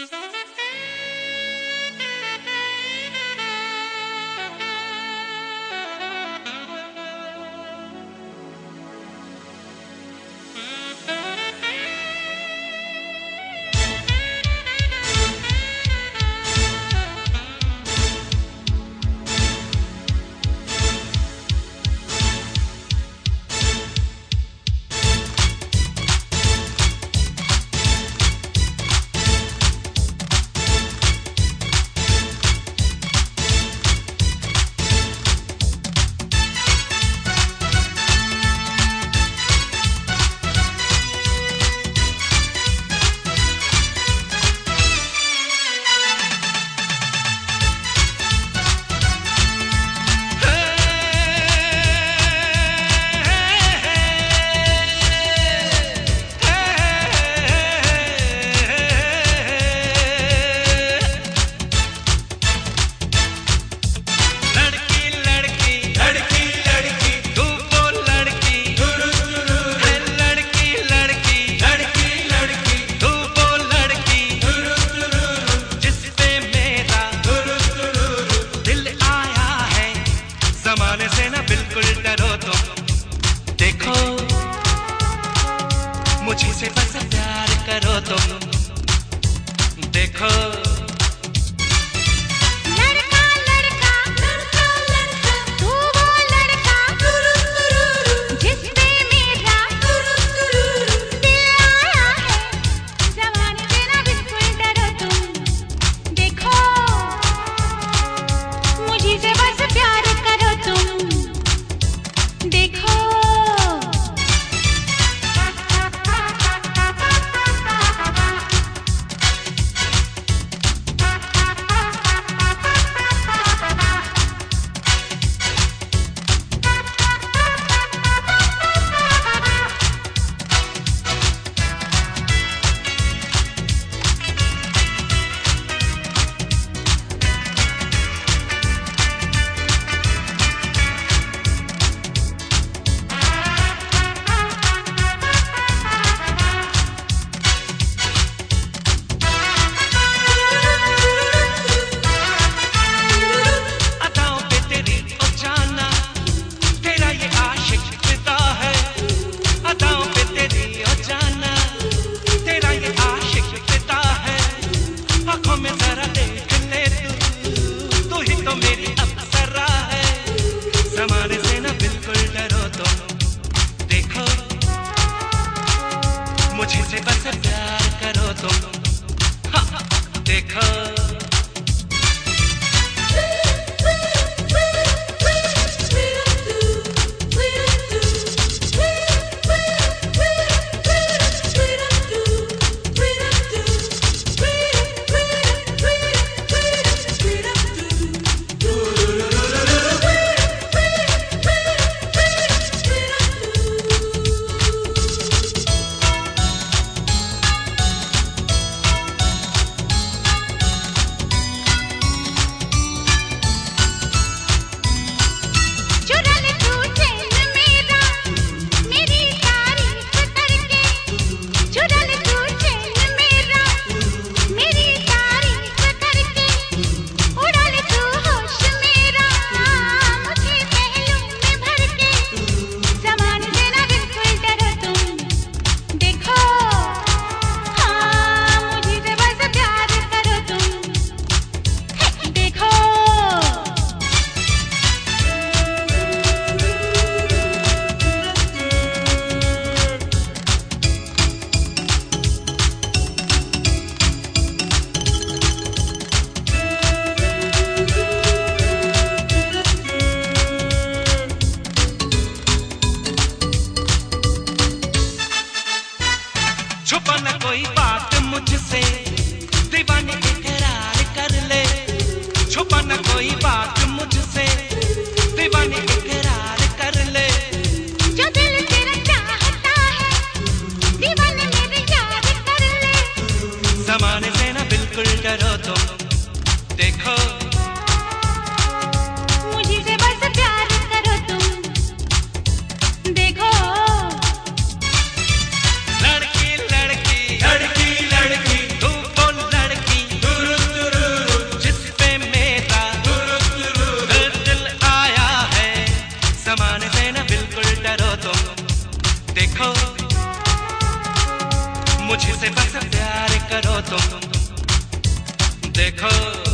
मुझे से बस प्यार करो तुम, देखो लड़का लड़का लड़का लड़का तू वो लड़का जिस पे मेरा दिल आया है। जमाने से ना बिल्कुल डरो तुम, देखो मुझे से बस प्यार करो तुम, देखो मुझे से बस प्यार करो तुम, हाँ, देखो छुपा न कोई बात मुझसे, दीवाने इकरार कर ले। छुपा न कोई बात मुझसे, दीवाने इकरार कर ले। जो दिल तेरा चाहता है, दीवाने मेरे याद कर ले। ज़माने से ना बिल्कुल डरो तुम, देखो मुझे से बस प्यार करो तुम, देखो लड़की लड़की लड़की लड़की तू वो लड़की न बिल्कुल डरो तुम, देखो मुझसे बस प्यार करो तुम, देखो